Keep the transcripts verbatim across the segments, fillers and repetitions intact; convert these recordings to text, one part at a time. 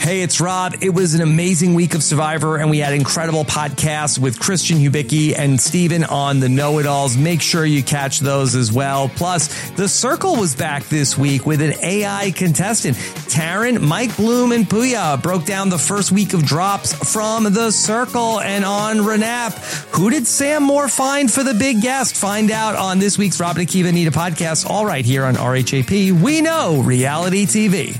Hey, it's Rob. It was an amazing week of Survivor, and we had incredible podcasts with Christian Hubicki and Steven on the Know-It-Alls. Make sure you catch those as well. Plus, The Circle was back this week with an A I contestant. Taryn, Mike Bloom, and Puya broke down the first week of drops from The Circle. And on Renap, who did Sam Moore find for the big guest? Find out on this week's Rob and Akiva Anita podcast, all right here on R H A P. We know reality T V.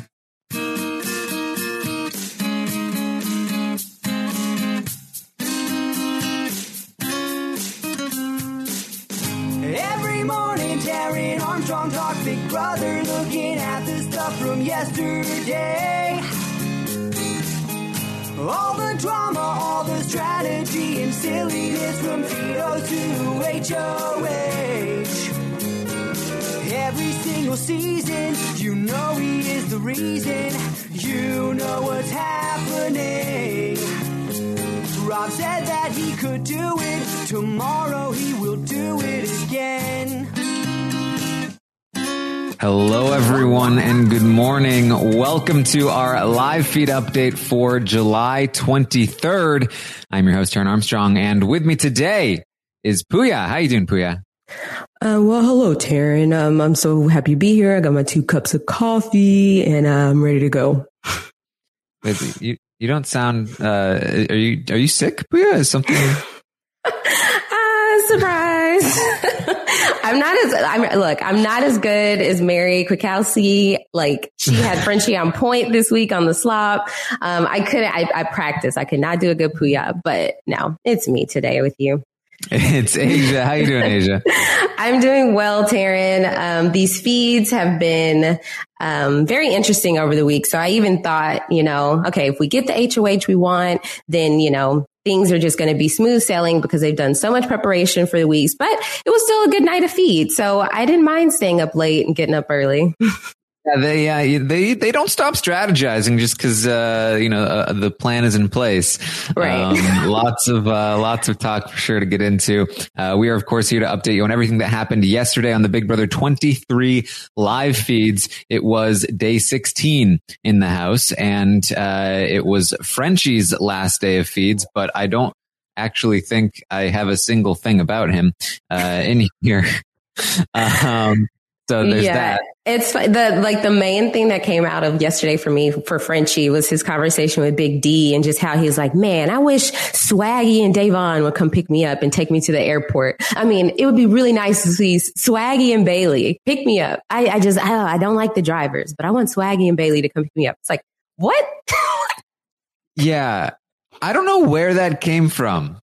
Armstrong talk, Big Brother, looking at the stuff from yesterday. All the drama, all the strategy and silliness from Vito to H O H. Every single season, you know he is the reason. You know what's happening. Rob said that he could do it. Tomorrow he will do it again. Hello, everyone, and good morning. Welcome to our live feed update for July twenty-third. I'm your host, Taryn Armstrong, and with me today is Puya. How you doing, Puya? Uh, well, hello, Taryn. Um, I'm so happy to be here. I got my two cups of coffee, and I'm ready to go. Wait, you you don't sound. Uh, are you are you sick, Puya? Is something? Ah, surprise! I'm not as I'm look. I'm not as good as Mary Kwiatkowski. Like, she had Frenchie on point this week on the slop. Um, I couldn't. I, I practiced. I could not do a good Puya, but no, it's me today with you. It's Asia. How you doing, Asia? I'm doing well, Taryn. Um, these feeds have been um, very interesting over the week. So I even thought, you know, okay, if we get the H O H we want, then, you know, things are just going to be smooth sailing because they've done so much preparation for the weeks. But it was still a good night of feed. So I didn't mind staying up late and getting up early. Yeah, they uh, they they don't stop strategizing just because uh, you know uh, the plan is in place. Right. Um, lots of uh, lots of talk for sure to get into. Uh, we are of course here to update you on everything that happened yesterday on the Big Brother twenty-three live feeds. It was day sixteen in the house, and uh, it was Frenchie's last day of feeds. But I don't actually think I have a single thing about him uh, in here. um, So there's yeah, that. It's the, like the main thing that came out of yesterday for me for Frenchie was his conversation with Big D and just how he's like, man, I wish Swaggy and Davon would come pick me up and take me to the airport. I mean, it would be really nice to see Swaggy and Bailey pick me up. I, I just, I, I don't like the drivers, but I want Swaggy and Bailey to come pick me up. It's like, what? Yeah. I don't know where that came from.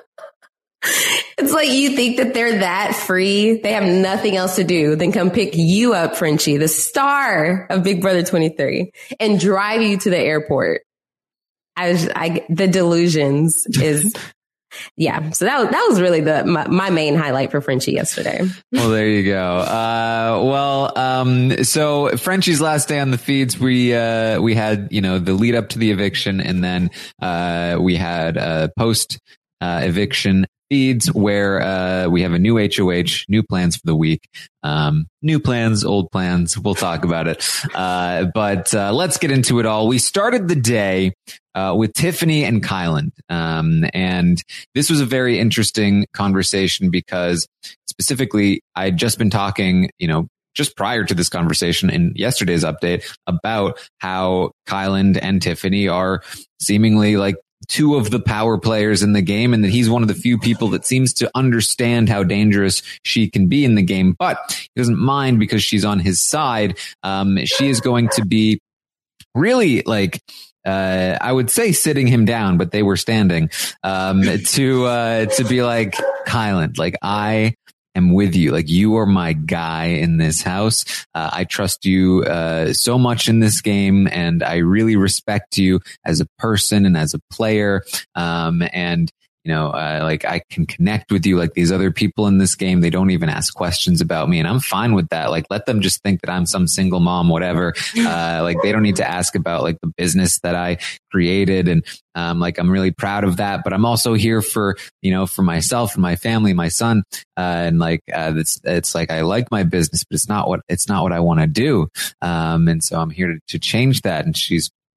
It's like you think that they're that free. They have nothing else to do than come pick you up, Frenchie, the star of Big Brother twenty-three, and drive you to the airport. I was, I, the delusions is, yeah. So that was, that was really the, my, my main highlight for Frenchie yesterday. Well, there you go. Uh, well, um, so Frenchie's last day on the feeds, we, uh, we had, you know, the lead up to the eviction, and then, uh, we had, uh, post, uh, eviction feeds where uh, we have a new H O H, new plans for the week. Um, new plans, old plans. We'll talk about it. Uh, but uh, let's get into it all. We started the day uh, with Tiffany and Kyland. Um, and this was a very interesting conversation because specifically I had just been talking, you know, just prior to this conversation in yesterday's update about how Kyland and Tiffany are seemingly like two of the power players in the game, and that he's one of the few people that seems to understand how dangerous she can be in the game, but he doesn't mind because she's on his side. Um, she is going to be really like, uh, I would say sitting him down, but they were standing, um, to, uh, to be like, Kyland, like I am with you. Like, you are my guy in this house. Uh, I trust you uh, so much in this game, and I really respect you as a person and as a player. Um, and you know, uh, like I can connect with you like these other people in this game. They don't even ask questions about me, and I'm fine with that. Like, let them just think that I'm some single mom, whatever. Uh, like they don't need to ask about like the business that I created. And, um, like, I'm really proud of that, but I'm also here for, you know, for myself and my family, my son. Uh, and like, uh, it's, it's like, I like my business, but it's not what, it's not what I want to do. Um, and so I'm here to, to change that. And she's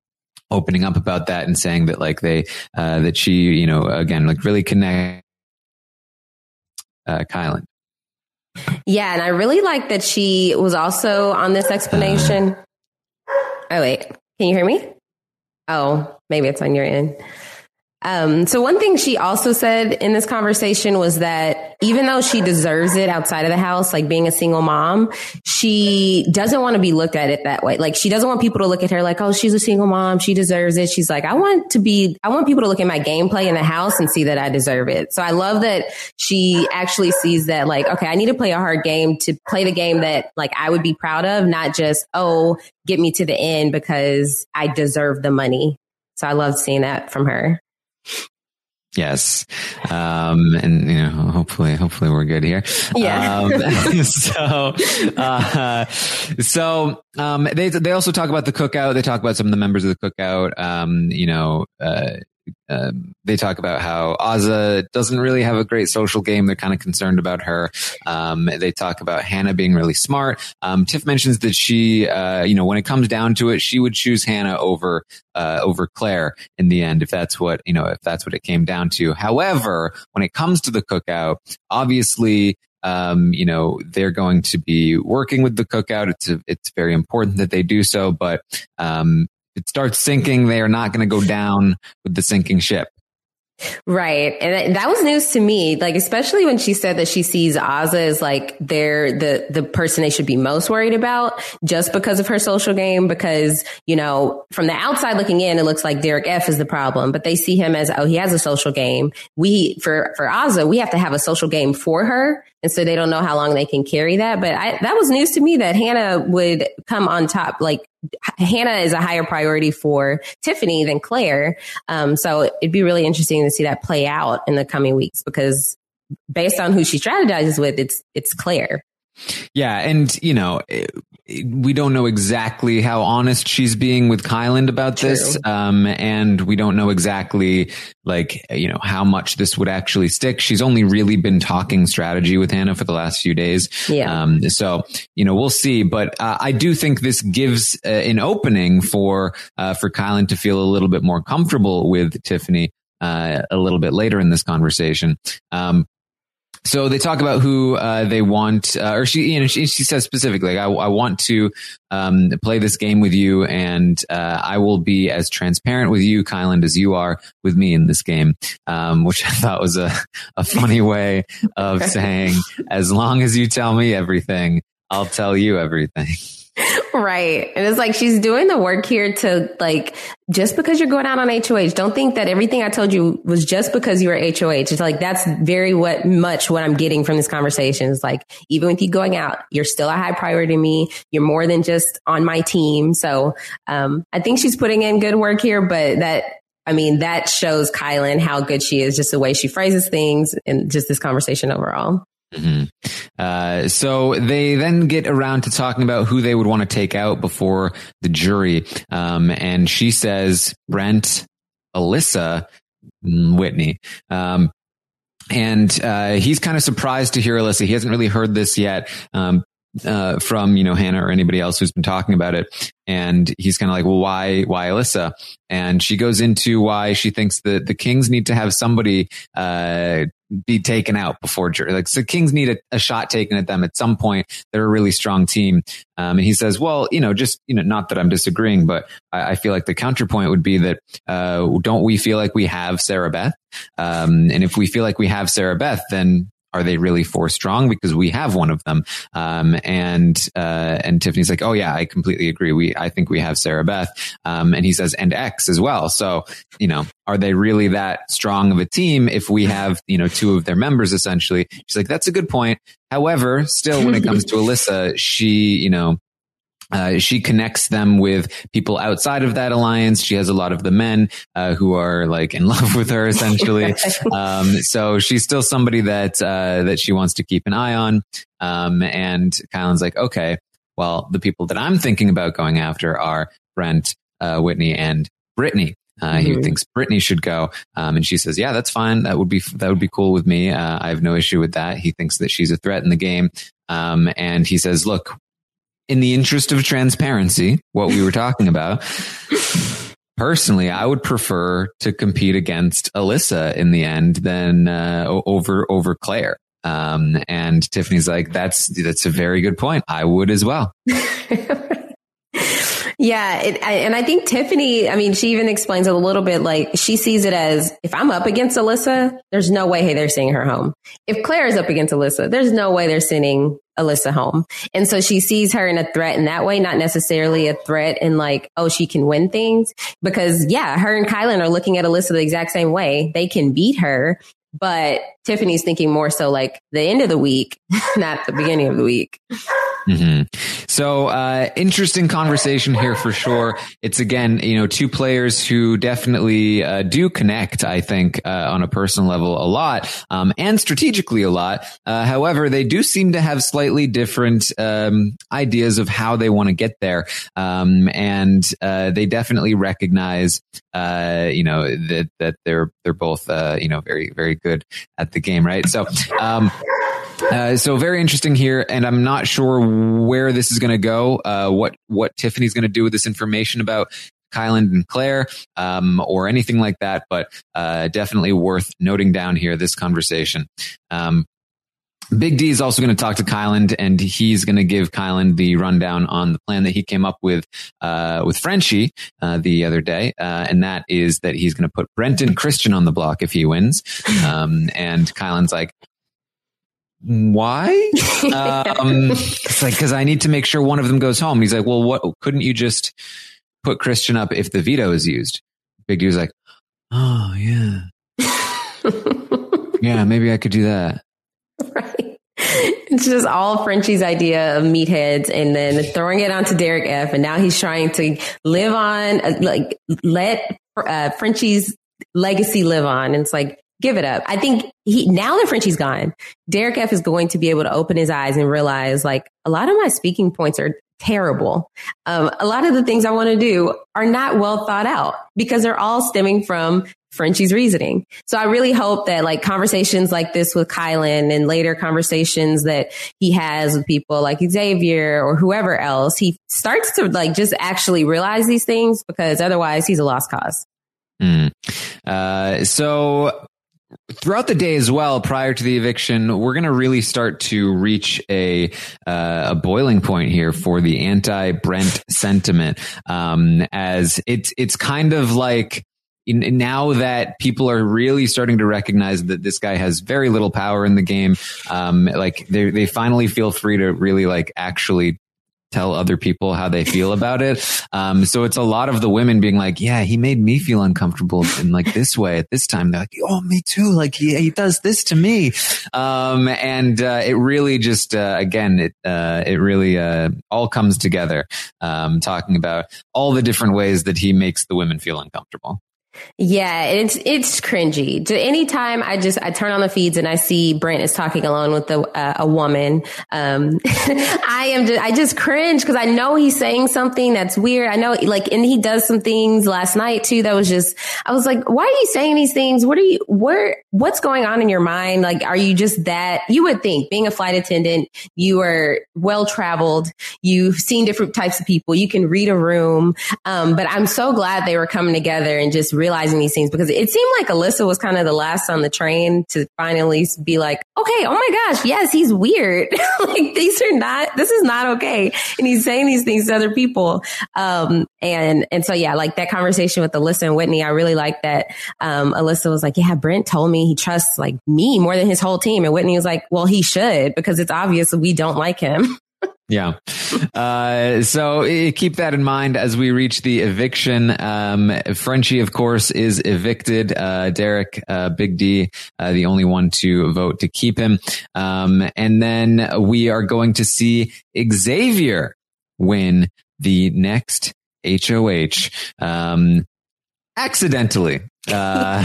opening up about that and saying that like they, uh, that she, you know, again, like really connect, uh, Kyland. Yeah. And I really like that she was also on this explanation. Uh, oh, wait, can you hear me? Oh, maybe it's on your end. Um, so one thing she also said in this conversation was that even though she deserves it outside of the house, like being a single mom, she doesn't want to be looked at it that way. Like she doesn't want people to look at her like, oh, she's a single mom. She deserves it. She's like, I want to be, I want people to look at my gameplay in the house and see that I deserve it. So I love that she actually sees that like, okay, I need to play a hard game to play the game that like I would be proud of, not just, oh, get me to the end because I deserve the money. So I love seeing that from her. Yes. Um, and, you know, hopefully, hopefully we're good here. Yeah. Um, so, uh, so, um, they, they also talk about the cookout. They talk about some of the members of the cookout. Um, you know, uh, Um, they talk about how Azah doesn't really have a great social game. They're kind of concerned about her. Um, they talk about Hannah being really smart. Um, Tiff mentions that she, uh, you know, when it comes down to it, she would choose Hannah over, uh, over Claire in the end, if that's what, you know, if that's what it came down to. However, when it comes to the cookout, obviously, um, you know, they're going to be working with the cookout. It's, a, it's very important that they do so, but, um, it starts sinking, they are not going to go down with the sinking ship. Right. And that was news to me, like, especially when she said that she sees Azah as like they're the, the person they should be most worried about just because of her social game. Because, you know, from the outside looking in, it looks like Derek F is the problem, but they see him as, oh, he has a social game. We, for, for Azah, we have to have a social game for her. And so they don't know how long they can carry that. But I, that was news to me that Hannah would come on top. Like Hannah is a higher priority for Tiffany than Claire. Um, so it'd be really interesting to see that play out in the coming weeks, because based on who she strategizes with, it's, it's Claire. Yeah. And, you know, we don't know exactly how honest she's being with Kyland about True. this. Um, and we don't know exactly, like, you know, how much this would actually stick. She's only really been talking strategy with Hannah for the last few days. Yeah. Um, so, you know, we'll see. But uh, I do think this gives uh, an opening for, uh, for Kyland to feel a little bit more comfortable with Tiffany uh, a little bit later in this conversation. Um, So they talk about who uh, they want, uh, or she, you know, she, she says specifically, like, I, I want to um, play this game with you, and uh, I will be as transparent with you, Kyland, as you are with me in this game, um, which I thought was a, a funny way of saying, as long as you tell me everything, I'll tell you everything. Right. And it's like she's doing the work here to, like, just because you're going out on H O H, don't think that everything I told you was just because you were H O H. It's like, that's very what much what I'm getting from this conversation is like, even with you going out, you're still a high priority to me. You're more than just on my team. So um, I think she's putting in good work here, but that, I mean, that shows Kyland how good she is, just the way she phrases things and just this conversation overall. Mm-hmm. Uh, so they then get around to talking about who they would want to take out before the jury. Um, and she says, Brent, Alyssa, Whitney. Um, and, uh, he's kind of surprised to hear Alyssa. He hasn't really heard this yet. Um, uh, from, you know, Hannah or anybody else who's been talking about it. And he's kind of like, well, why, why Alyssa? And she goes into why she thinks that the Kings need to have somebody, uh, be taken out before jury. Like, so Kings need a, a shot taken at them at some point. They're a really strong team. Um, and he says, well, you know, just, you know, not that I'm disagreeing, but I, I feel like the counterpoint would be that, uh, don't we feel like we have Sarah Beth? Um, and if we feel like we have Sarah Beth, then are they really four strong? Because we have one of them. Um, and, uh, and Tiffany's like, oh yeah, I completely agree. We, I think we have Sarah Beth. Um, and he says, and X as well. So, you know, are they really that strong of a team if we have, you know, two of their members essentially? She's like, that's a good point. However, still when it comes to Alyssa, she, you know, Uh, she connects them with people outside of that alliance. She has a lot of the men, uh, who are like in love with her essentially. um, so she's still somebody that, uh, that she wants to keep an eye on. Um, and Kyland's like, okay, well, the people that I'm thinking about going after are Brent, uh, Whitney and Brittany. Uh, mm-hmm. He thinks Brittany should go. Um, and she says, yeah, that's fine. That would be, that would be cool with me. Uh, I have no issue with that. He thinks that she's a threat in the game. Um, and he says, look, in the interest of transparency, what we were talking about, personally, I would prefer to compete against Alyssa in the end than uh, over over Claire. Um, and Tiffany's like, that's that's a very good point. I would as well. Yeah. It, I, and I think Tiffany, I mean, she even explains it a little bit like she sees it as if I'm up against Alyssa, there's no way hey, they're sending her home. If Claire is up against Alyssa, there's no way they're sending Alyssa home. And so she sees her in a threat in that way, not necessarily a threat in like, oh, she can win things. Because yeah, her and Kyland are looking at Alyssa the exact same way. They can beat her. But Tiffany's thinking more so like the end of the week, not the beginning of the week. Mm-hmm. So, uh, interesting conversation here for sure. It's again, you know, two players who definitely, uh, do connect, I think, uh, on a personal level a lot, um, and strategically a lot. Uh, however, they do seem to have slightly different, um, ideas of how they want to get there. Um, and, uh, they definitely recognize, uh, you know, that, that they're, they're both, uh, you know, very, very good at the game, right? So, um, Uh, so very interesting here, and I'm not sure where this is going to go. Uh, what what Tiffany's going to do with this information about Kyland and Claire, um, or anything like that. But uh, definitely worth noting down here this conversation. Um, Big D is also going to talk to Kyland, and he's going to give Kyland the rundown on the plan that he came up with uh, with Frenchie uh, the other day, uh, and that is that he's going to put Brenton Christian on the block if he wins. Um, and Kyland's like, why? um, it's like, because I need to make sure one of them goes home. He's like, well, what? Couldn't you just put Christian up if the veto is used? Big Dude's like, oh, yeah. Yeah, maybe I could do that. Right. It's just all Frenchie's idea of meatheads and then throwing it onto Derek F. And now he's trying to live on, uh, like, let uh, Frenchie's legacy live on. And it's like, give it up. I think he, now that Frenchie's gone, Derek F is going to be able to open his eyes and realize like a lot of my speaking points are terrible. Um, a lot of the things I want to do are not well thought out because they're all stemming from Frenchie's reasoning. So I really hope that like conversations like this with Kyland and later conversations that he has with people like Xavier or whoever else, he starts to like just actually realize these things because otherwise he's a lost cause. Mm. Uh, so throughout the day as well, prior to the eviction, we're going to really start to reach a uh, a boiling point here for the anti-Brent sentiment, um, as it's it's kind of like in, now that people are really starting to recognize that this guy has very little power in the game, um, like they they finally feel free to really like actually tell other people how they feel about it. Um, so it's a lot of the women being like, yeah, he made me feel uncomfortable in like this way at this time. They're like, oh, me too. Like he, he does this to me. Um, and, uh, it really just, uh, again, it, uh, it really, uh, all comes together, um, talking about all the different ways that he makes the women feel uncomfortable. Yeah, it's it's cringy. To anytime I just I turn on the feeds and I see Brent is talking alone with a uh, a woman, um, I am just, I just cringe because I know he's saying something that's weird. I know like and he does some things last night too that was just I was like, why are you saying these things? What are you where what's going on in your mind? Like, are you just that? You would think being a flight attendant, you are well traveled, you've seen different types of people, you can read a room. Um, but I'm so glad they were coming together and just really realizing these things because it seemed like Alyssa was kind of the last on the train to finally be like, okay, oh my gosh, yes, he's weird. Like these are not, this is not okay. And he's saying these things to other people. Um, and, and so, yeah, like that conversation with Alyssa and Whitney, I really like that. Um, Alyssa was like, yeah, Brent told me he trusts like me more than his whole team. And Whitney was like, well, he should, because it's obvious that we don't like him. Yeah. Uh, so uh, keep that in mind as we reach the eviction. Um, Frenchie, of course, is evicted. Uh, Derek, uh, Big D, uh, the only one to vote to keep him. Um, and then we are going to see Xavier win the next H O H, um, accidentally. Uh,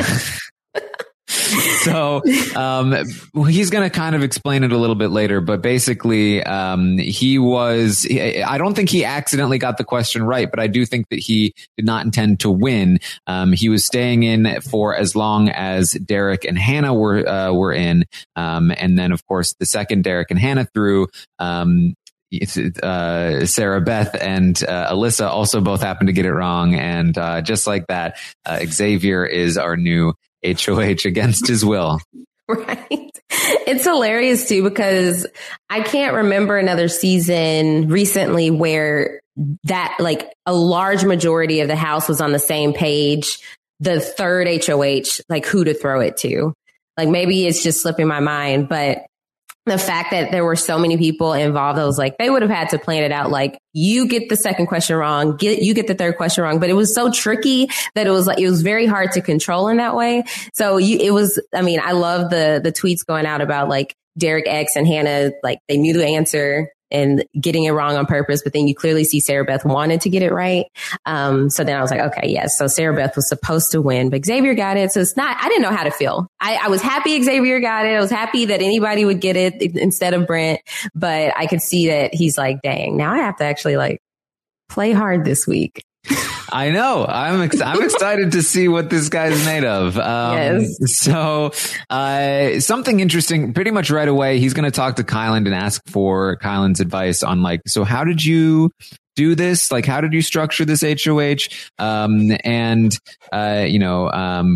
So, um, he's going to kind of explain it a little bit later, but basically, um, he was, I don't think he accidentally got the question right, but I do think that he did not intend to win. Um, he was staying in for as long as Derek and Hannah were, uh, were in. Um, and then of course the second Derek and Hannah threw, um, uh, Sarah Beth and uh, Alyssa also both happened to get it wrong. And uh, just like that, uh, Xavier is our new H O H against his will. Right. It's hilarious too, because I can't remember another season recently where that like a large majority of the house was on the same page. The third H O H, like who to throw it to. Like maybe it's just slipping my mind, but the fact that there were so many people involved, I was like, they would have had to plan it out. Like you get the second question wrong, get, you get the third question wrong, but it was so tricky that it was like, it was very hard to control in that way. So you, it was, I mean, I love the, the tweets going out about like Derek X and Hannah, like they knew the answer and getting it wrong on purpose, but then you clearly see Sarah Beth wanted to get it right. Um, so then I was like, okay, yes. So Sarah Beth was supposed to win, but Xavier got it. So it's not, I didn't know how to feel. I, I was happy Xavier got it. I was happy that anybody would get it instead of Brent, but I could see that he's like, dang, now I have to actually like play hard this week. I know. I'm ex- I'm excited to see what this guy's made of. Um, yes. So, uh, something interesting. Pretty much right away, he's going to talk to Kyland and ask for Kyland's advice on like, so how did you do this? Like, how did you structure this H O H? Um, and uh, you know, um.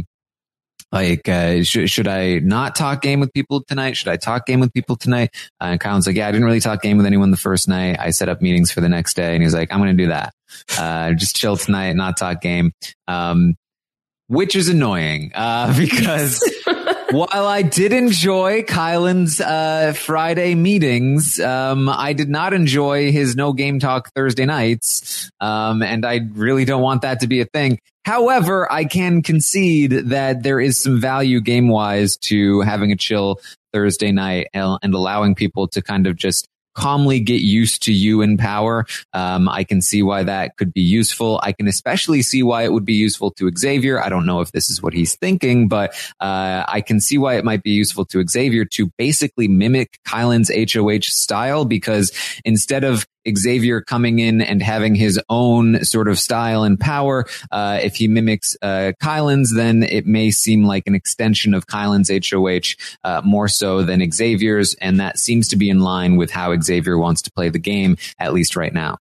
Like, uh, should, should I not talk game with people tonight? Should I talk game with people tonight? Uh, and Kyland's like, yeah, I didn't really talk game with anyone the first night. I set up meetings for the next day. And he's like, I'm going to do that. Uh, just chill tonight, not talk game. Um, which is annoying, uh, because while I did enjoy Kyland's, uh, Friday meetings, um, I did not enjoy his no game talk Thursday nights. Um, and I really don't want that to be a thing. However, I can concede that there is some value game wise to having a chill Thursday night and, and allowing people to kind of just calmly get used to you in power. Um, I can see why that could be useful. I can especially see why it would be useful to Xavier. I don't know if this is what he's thinking, but uh, I can see why it might be useful to Xavier to basically mimic Kyland's H O H style, because instead of Xavier coming in and having his own sort of style and power, uh, if he mimics uh, Kyland's, then it may seem like an extension of Kyland's H O H uh, more so than Xavier's, and that seems to be in line with how Xavier wants to play the game, at least right now.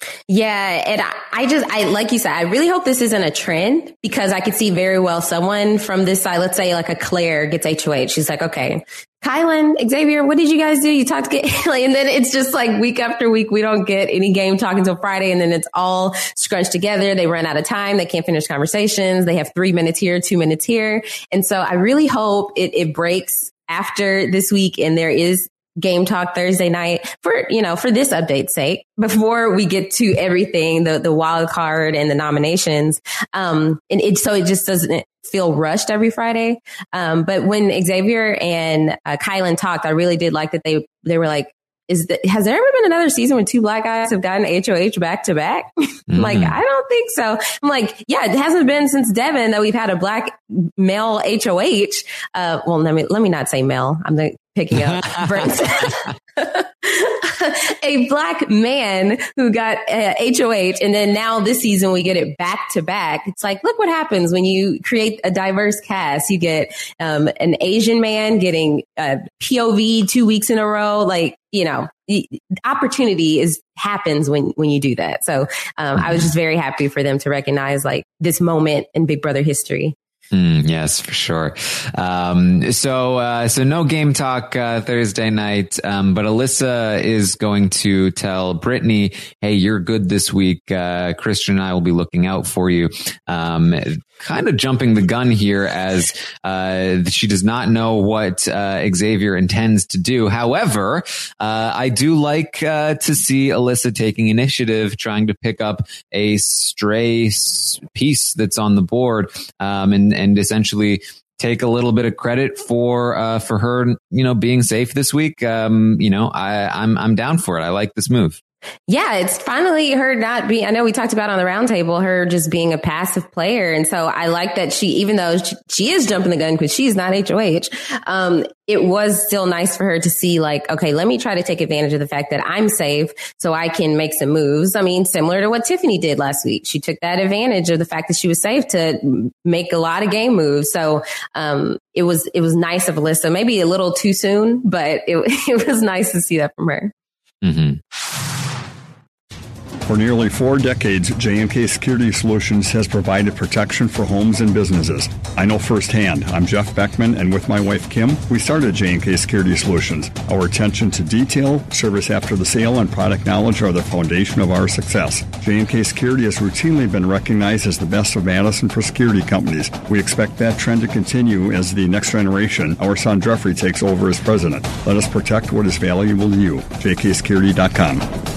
Yeah. And I, I just, I, like you said, I really hope this isn't a trend, because I could see very well someone from this side, let's say like a Claire gets H O H. She's like, okay, Kyland, Xavier, what did you guys do? You talked to get, and then it's just like week after week, we don't get any game talk until Friday. And then it's all scrunched together. They run out of time. They can't finish conversations. They have three minutes here, two minutes here. And so I really hope it, it breaks after this week and there is game talk Thursday night for, you know, for this update's sake, before we get to everything, the, the wild card and the nominations. Um, and it, so it just doesn't feel rushed every Friday. Um, but when Xavier and uh, Kyland talked, I really did like that they, they were like, is that, has there ever been another season when two black guys have gotten H O H back to back? Mm-hmm. Like, I don't think so. I'm like, yeah, it hasn't been since Devin that we've had a black male H O H. Uh, well, let me, let me not say male. I'm the, picking up Brent's. A black man who got uh, H O H, and then now this season we get it back to back. It's like, look what happens when you create a diverse cast. You get um, an Asian man getting uh, P O V two weeks in a row. Like, you know, the opportunity is happens when when you do that. So um, I was just very happy for them to recognize like this moment in Big Brother history. Mm, yes, for sure. Um, so, uh, so no game talk, uh, Thursday night. Um, but Alyssa is going to tell Brittany, hey, you're good this week. Uh, Christian and I will be looking out for you. Um, kind of jumping the gun here as, uh, she does not know what, uh, Xavier intends to do. However, uh, I do like, uh, to see Alyssa taking initiative, trying to pick up a stray piece that's on the board, um, and, and essentially take a little bit of credit for, uh, for her, you know, being safe this week. Um, you know, I, I'm, I'm down for it. I like this move. Yeah, it's finally her not being, I know we talked about on the roundtable, her just being a passive player. And so I like that she, even though she, she is jumping the gun because she's not H O H, um, it was still nice for her to see like, okay, let me try to take advantage of the fact that I'm safe so I can make some moves. I mean, similar to what Tiffany did last week. She took that advantage of the fact that she was safe to make a lot of game moves. So, um, it was, it was nice of Alyssa, maybe a little too soon, but it, it was nice to see that from her. Mm-hmm. For nearly four decades, J and K Security Solutions has provided protection for homes and businesses. I know firsthand. I'm Jeff Beckman, and with my wife Kim, we started J and K Security Solutions. Our attention to detail, service after the sale, and product knowledge are the foundation of our success. J and K Security has routinely been recognized as the best of Madison for security companies. We expect that trend to continue as the next generation, our son Jeffrey, takes over as president. Let us protect what is valuable to you. J K security dot com.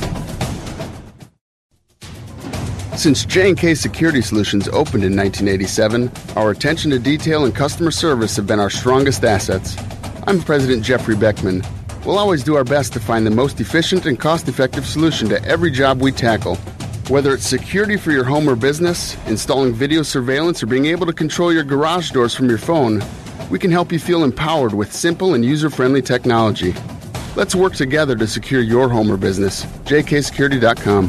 Since J and K Security Solutions opened in nineteen eighty-seven, our attention to detail and customer service have been our strongest assets. I'm President Jeffrey Beckman. We'll always do our best to find the most efficient and cost-effective solution to every job we tackle. Whether it's security for your home or business, installing video surveillance, or being able to control your garage doors from your phone, we can help you feel empowered with simple and user-friendly technology. Let's work together to secure your home or business. J K security dot com.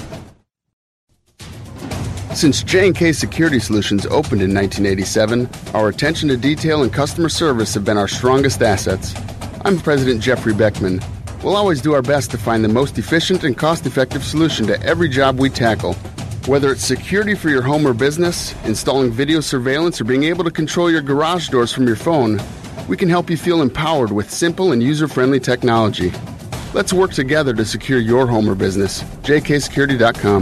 Since J and K Security Solutions opened in nineteen eighty-seven, our attention to detail and customer service have been our strongest assets. I'm President Jeffrey Beckman. We'll always do our best to find the most efficient and cost-effective solution to every job we tackle. Whether it's security for your home or business, installing video surveillance, or being able to control your garage doors from your phone, we can help you feel empowered with simple and user-friendly technology. Let's work together to secure your home or business. J K security dot com.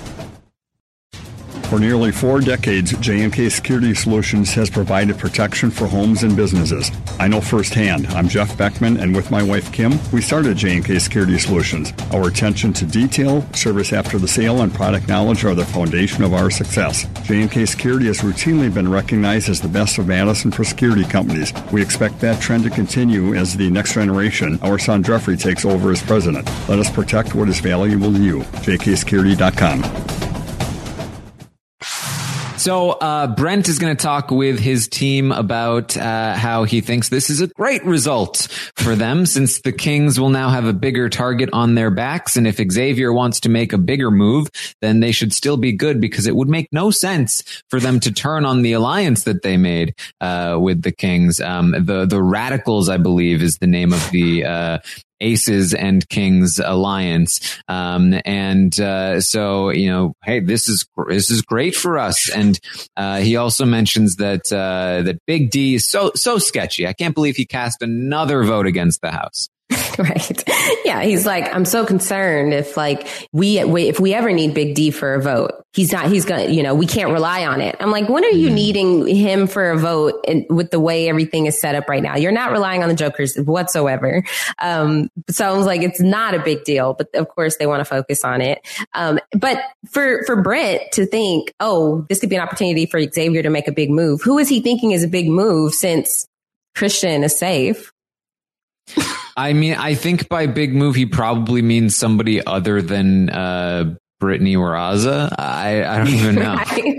For nearly four decades, J and K Security Solutions has provided protection for homes and businesses. I know firsthand. I'm Jeff Beckman, and with my wife Kim, we started J and K Security Solutions. Our attention to detail, service after the sale, and product knowledge are the foundation of our success. J and K Security has routinely been recognized as the best of Madison for security companies. We expect that trend to continue as the next generation, our son Jeffrey, takes over as president. Let us protect what is valuable to you. J K security dot com. So uh, Brent is going to talk with his team about uh, how he thinks this is a great result for them, since the Kings will now have a bigger target on their backs. And if Xavier wants to make a bigger move, then they should still be good, because it would make no sense for them to turn on the alliance that they made uh, with the Kings. Um, the the Radicals, I believe, is the name of the uh Aces and Kings alliance. Um, and, uh, so, you know, hey, this is, this is great for us. And, uh, he also mentions that, uh, that Big D is so, so sketchy. I can't believe he cast another vote against the House. Right. Yeah. He's like, I'm so concerned if like we, we, if we ever need Big D for a vote, he's not, he's going to, you know, we can't rely on it. I'm like, when are you mm. needing him for a vote and with the way everything is set up right now? You're not relying on the jokers whatsoever. Um, so I was like, it's not a big deal, but of course they want to focus on it. Um, but for, for Brent to think, oh, this could be an opportunity for Xavier to make a big move. Who is he thinking is a big move since Christian is safe? I mean, I think by big move, he probably means somebody other than uh, Brittany or Aza. I, I don't even know.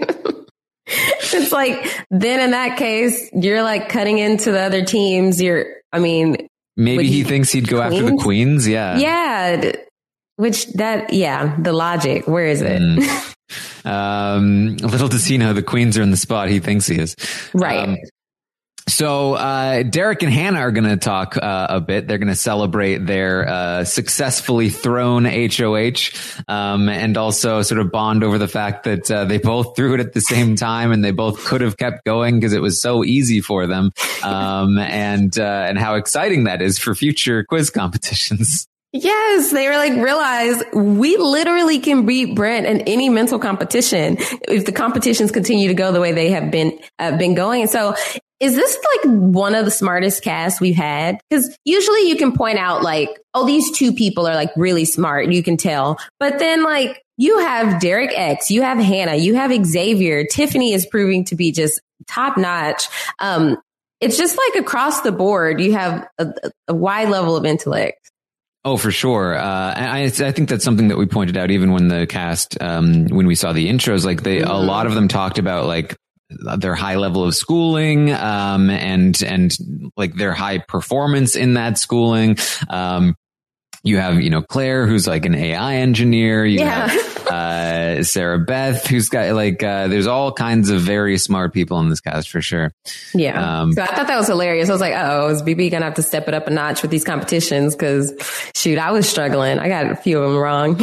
It's like, then in that case, you're like cutting into the other teams. You're, I mean, maybe he, he thinks he'd go Queens? after the Queens. Yeah. Yeah. Which that, yeah, the logic, where is it? Mm. um, little does he know the Queens are in the spot he thinks he is. Right. Um, So, uh, Derek and Hannah are going to talk, uh, a bit. They're going to celebrate their, uh, successfully thrown H O H, um, and also sort of bond over the fact that, uh, they both threw it at the same time and they both could have kept going because it was so easy for them. Um, and, uh, and how exciting that is for future quiz competitions. Yes, they were like, realize we literally can beat Brent in any mental competition if the competitions continue to go the way they have been, uh, been going. And so, is this like one of the smartest casts we've had? Because usually you can point out like, oh, these two people are like really smart. You can tell. But then like you have Derek X, you have Hannah, you have Xavier. Tiffany is proving to be just top notch. Um, it's just like across the board, you have a, a wide level of intellect. Oh, for sure. Uh, I, I think that's something that we pointed out even when the cast, um, when we saw the intros, like they, mm-hmm. a lot of them talked about like their high level of schooling, um, and, and like their high performance in that schooling. Um, you have, you know, Claire, who's like an A I engineer. You yeah. have uh, Sarah Beth, who's got like, uh, there's all kinds of very smart people in this cast for sure. Yeah. Um, so I thought that was hilarious. I was like, oh, is B B going to have to step it up a notch with these competitions? Cause shoot, I was struggling. I got a few of them wrong.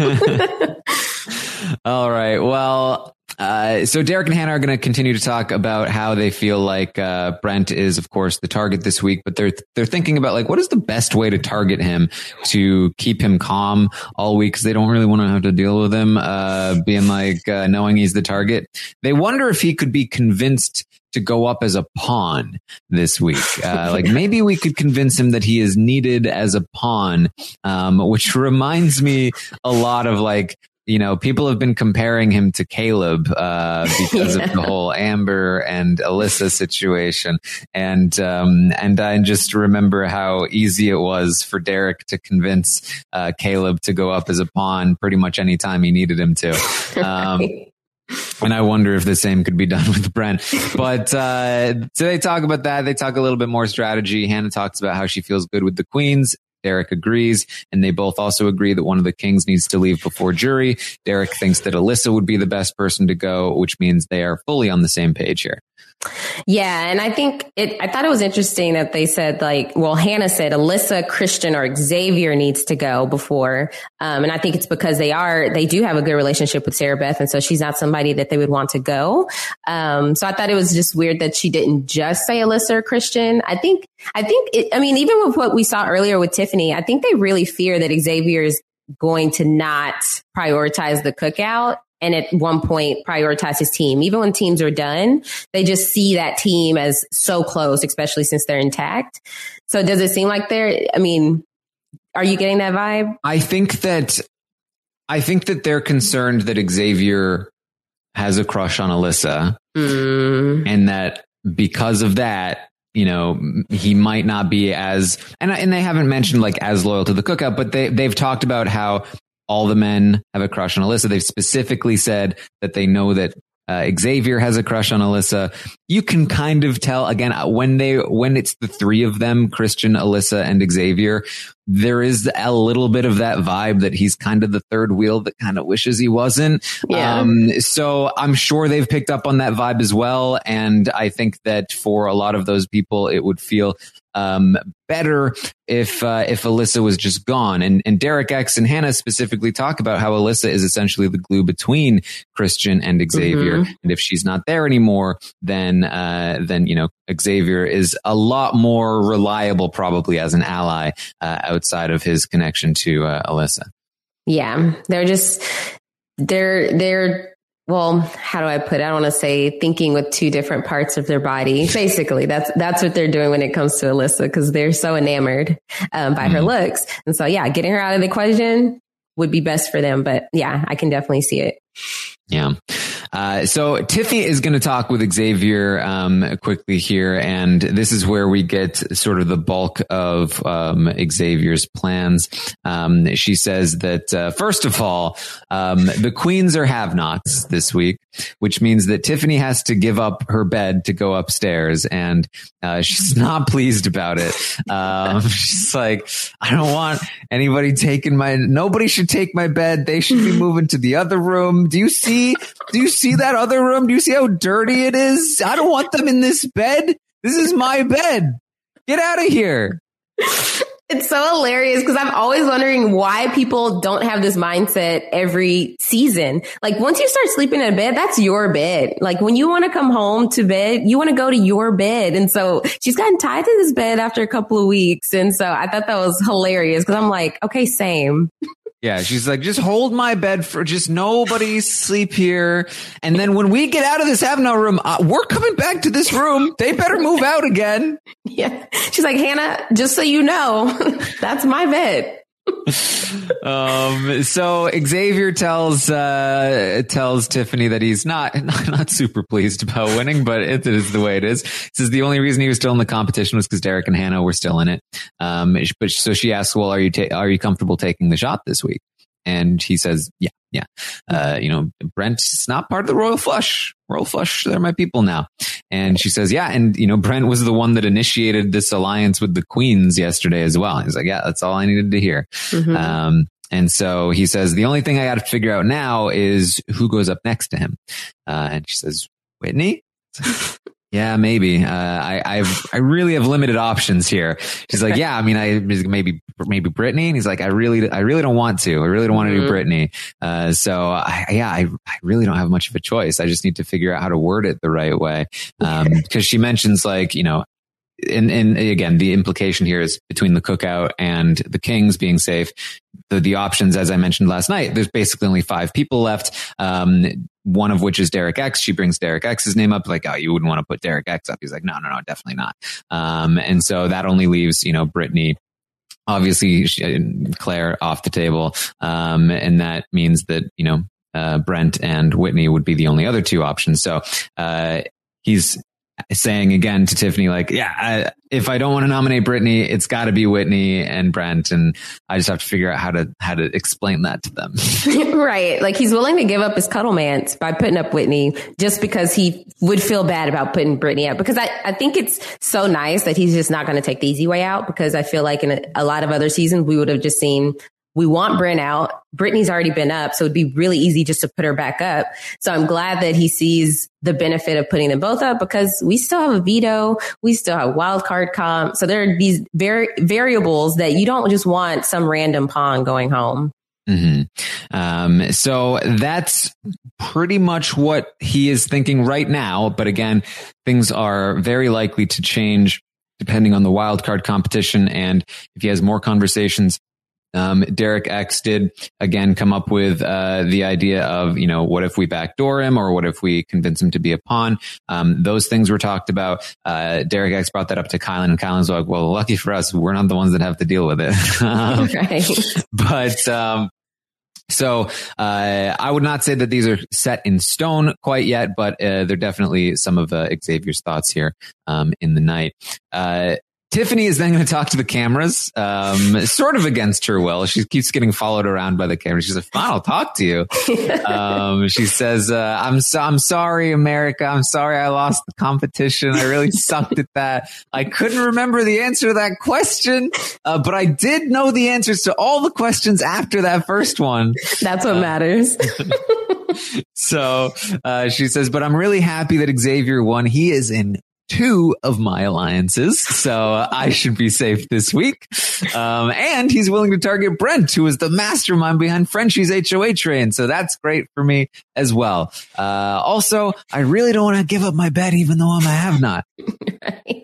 All right. Well, Uh, so Derek and Hannah are going to continue to talk about how they feel like uh, Brent is, of course, the target this week. But they're they're thinking about like what is the best way to target him to keep him calm all week because they don't really want to have to deal with him uh, being like uh, knowing he's the target. They wonder if he could be convinced to go up as a pawn this week. Uh, like maybe we could convince him that he is needed as a pawn, um, which reminds me a lot of like. You know, people have been comparing him to Caleb uh, because yeah. of the whole Amber and Alyssa situation. And um, and I just remember how easy it was for Derek to convince uh, Caleb to go up as a pawn pretty much any time he needed him to. Um, and I wonder if the same could be done with Brent. But uh, so they talk about that. They talk a little bit more strategy. Hannah talks about how she feels good with the queens. Derek agrees, and they both also agree that one of the kings needs to leave before jury. Derek thinks that Alyssa would be the best person to go, which means they are fully on the same page here. Yeah, and I think it, I thought it was interesting that they said like, well, Hannah said Alyssa, Christian, or Xavier needs to go before. Um, and I think it's because they are, they do have a good relationship with Sarah Beth. And so she's not somebody that they would want to go. Um, so I thought it was just weird that she didn't just say Alyssa or Christian. I think, I think, it, I mean, even with what we saw earlier with Tiffany, I think they really fear that Xavier is going to not prioritize the cookout. And at one point prioritize his team. Even when teams are done, they just see that team as so close, especially since they're intact. So does it seem like they're, I mean, are you getting that vibe? I think that, I think that they're concerned that Xavier has a crush on Alyssa mm. and that because of that, you know, he might not be as, and, and they haven't mentioned like as loyal to the cookout, but they, they've talked about how all the men have a crush on Alyssa. They've specifically said that they know that uh, Xavier has a crush on Alyssa. You can kind of tell again when they when it's the three of them, Christian, Alyssa, and Xavier. There is a little bit of that vibe that he's kind of the third wheel that kind of wishes he wasn't. Yeah. Um, so I'm sure they've picked up on that vibe as well. And I think that for a lot of those people, it would feel um, better if uh, if Alyssa was just gone. And, and Derek X and Hannah specifically talk about how Alyssa is essentially the glue between Christian and Xavier. Mm-hmm. And if she's not there anymore, then uh, then you know Xavier is a lot more reliable, probably as an ally uh, outside of his connection to uh, Alyssa. Yeah, they're just they're they're. Well, how do I put it? I don't want to say thinking with two different parts of their body. Basically, that's that's what they're doing when it comes to Alyssa, because they're so enamored um, by mm. her looks. And so, yeah, getting her out of the equation would be best for them. But yeah, I can definitely see it. Yeah. Uh, so Tiffany is going to talk with Xavier um, quickly here, and this is where we get sort of the bulk of um, Xavier's plans. Um, she says that uh, first of all, um, the queens are have-nots this week, which means that Tiffany has to give up her bed to go upstairs, and uh, she's not pleased about it. Um, she's like, I don't want anybody taking my. Nobody should take my bed. They should be moving to the other room. Do you see? Do you see that other room? Do you see how dirty it is? I don't want them in this bed. This is my bed. Get out of here. It's so hilarious because I'm always wondering why people don't have this mindset every season. Like once you start sleeping in a bed, that's your bed. Like when you want to come home to bed, you want to go to your bed. And so she's gotten tied to this bed after a couple of weeks. And so I thought that was hilarious because I'm like, okay, same. Yeah, she's like, just hold my bed for just nobody sleep here. And then when we get out of this have-no room, uh, we're coming back to this room. They better move out again. Yeah. She's like, Hannah, just so you know, that's my bed. um, so Xavier tells, uh, tells Tiffany that he's not, not, not super pleased about winning, but it, it is the way it is. He says the only reason he was still in the competition was because Derek and Hannah were still in it. Um, but so she asks, well, are you, ta- are you comfortable taking the shot this week? And he says, yeah, yeah. Uh, you know, Brent's not part of the Royal Flush. Royal Flush, they're my people now. And she says, yeah. And, you know, Brent was the one that initiated this alliance with the queens yesterday as well. He's like, yeah, that's all I needed to hear. Mm-hmm. Um, and so he says, the only thing I got to figure out now is who goes up next to him. Uh, and she says, Whitney? Yeah, maybe. Uh, I, I've, I really have limited options here. She's like, yeah, I mean, I maybe, maybe Brittany. And he's like, I really, I really don't want to. I really don't want to do Brittany. Uh, so I, yeah, I, I really don't have much of a choice. I just need to figure out how to word it the right way. Um, because she mentions like, you know, and, and again, the implication here is between the cookout and the Kings being safe. The, the options, as I mentioned last night, there's basically only five people left. Um, one of which is Derek X. She brings Derek X's name up, like, oh, you wouldn't want to put Derek X up. He's like, no, no, no, definitely not. Um, and so that only leaves, you know, Brittany, obviously she, Claire off the table. Um, and that means that, you know, uh, Brent and Whitney would be the only other two options. So, uh, he's saying again to Tiffany, like, yeah, I, if I don't want to nominate Brittany, it's got to be Whitney and Brent. And I just have to figure out how to, how to explain that to them. Right. Like he's willing to give up his cuddlemance by putting up Whitney just because he would feel bad about putting Brittany up. Because I, I think it's so nice that he's just not going to take the easy way out, because I feel like in a, a lot of other seasons, we would have just seen, we want Brent out. Brittany's already been up, so it'd be really easy just to put her back up. So I'm glad that he sees the benefit of putting them both up, because we still have a veto. We still have wild card comp. So there are these vari- variables that you don't just want some random pawn going home. Mm-hmm. Um, so that's pretty much what he is thinking right now. But again, things are very likely to change depending on the wild card competition. And if he has more conversations, Um, Derek X did again come up with uh, the idea of, you know, what if we backdoor him, or what if we convince him to be a pawn? Um, those things were talked about. Uh, Derek X brought that up to Kylan, and Kylan's like, well, lucky for us, we're not the ones that have to deal with it. um, Right. But um, so uh, I would not say that these are set in stone quite yet, but uh, they're definitely some of uh, Xavier's thoughts here um, in the night. Uh, Tiffany is then going to talk to the cameras, um, sort of against her will. She keeps getting followed around by the cameras. She's like, fine, I'll talk to you. Um, she says, uh, I'm so, I'm sorry, America. I'm sorry I lost the competition. I really sucked at that. I couldn't remember the answer to that question, uh, but I did know the answers to all the questions after that first one. That's what uh, matters. So uh, she says, but I'm really happy that Xavier won. He is in two of my alliances, so I should be safe this week. Um, and he's willing to target Brent, who is the mastermind behind Frenchie's H O H reign. So that's great for me as well. Uh, also, I really don't want to give up my bet, even though I'm a have not. Right.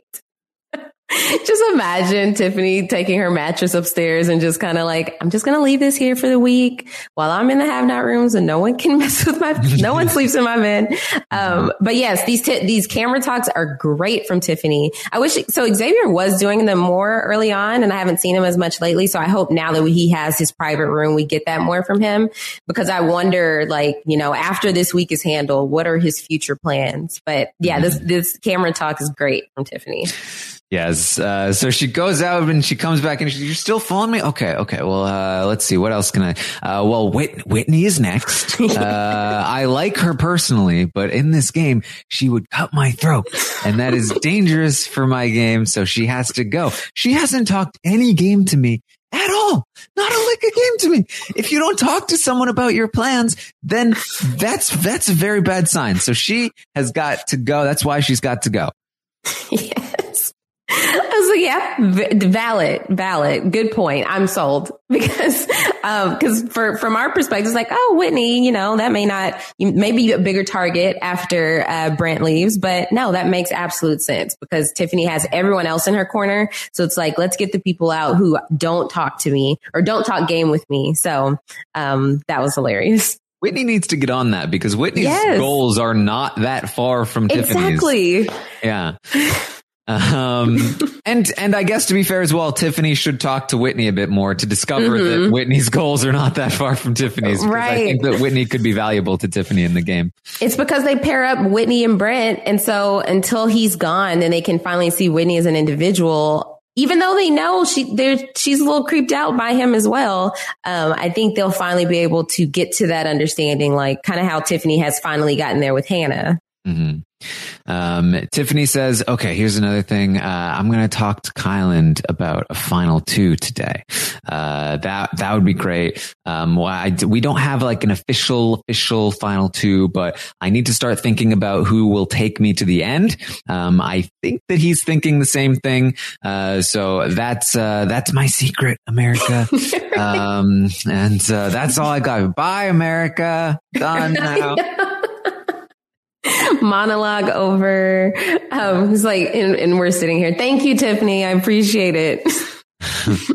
Just imagine Tiffany taking her mattress upstairs and just kind of like, I'm just going to leave this here for the week while I'm in the have not rooms and no one can mess with my, no one sleeps in my bed. Um, but yes, these, t- these camera talks are great from Tiffany. I wish, so Xavier was doing them more early on and I haven't seen him as much lately. So I hope now that he has his private room, we get that more from him, because I wonder, like, you know, after this week is handled, what are his future plans? But yeah, this, this camera talk is great from Tiffany. Yes. Uh, so she goes out and she comes back and she's, you're still following me? Okay. Okay. Well, uh, let's see. What else can I, uh, well, Whit- Whitney is next. Uh, I like her personally, but in this game, she would cut my throat, and that is dangerous for my game. So she has to go. She hasn't talked any game to me at all. Not a lick of game to me. If you don't talk to someone about your plans, then that's, that's a very bad sign. So she has got to go. That's why she's got to go. Yes. I was like, yeah, v- valid, valid. Good point. I'm sold, because, um, cause for, from our perspective, it's like, oh, Whitney, you know, that may not, maybe a bigger target after, uh, Brent leaves, but no, that makes absolute sense, because Tiffany has everyone else in her corner. So it's like, let's get the people out who don't talk to me or don't talk game with me. So, um, that was hilarious. Whitney needs to get on that, because Whitney's yes. goals are not that far from exactly. Tiffany's. Yeah. Um, and, and I guess to be fair as well, Tiffany should talk to Whitney a bit more to discover mm-hmm. that Whitney's goals are not that far from Tiffany's. Right. I think that Whitney could be valuable to Tiffany in the game. It's because they pair up Whitney and Brent. And so until he's gone, then they can finally see Whitney as an individual. Even though they know she, they're, she's a little creeped out by him as well. Um, I think they'll finally be able to get to that understanding, like kind of how Tiffany has finally gotten there with Hannah. Mm-hmm. Um, Tiffany says, okay, here's another thing. Uh, I'm going to talk to Kyland about a final two today. Uh, that, that would be great. Um, well, I, we don't have like an official, official final two, but I need to start thinking about who will take me to the end. Um, I think that he's thinking the same thing. Uh, so that's, uh, that's my secret, America. um, and, uh, that's all I got. Bye, America. Done now. Monologue over. Um, it's like, and, and we're sitting here. Thank you, Tiffany. I appreciate it.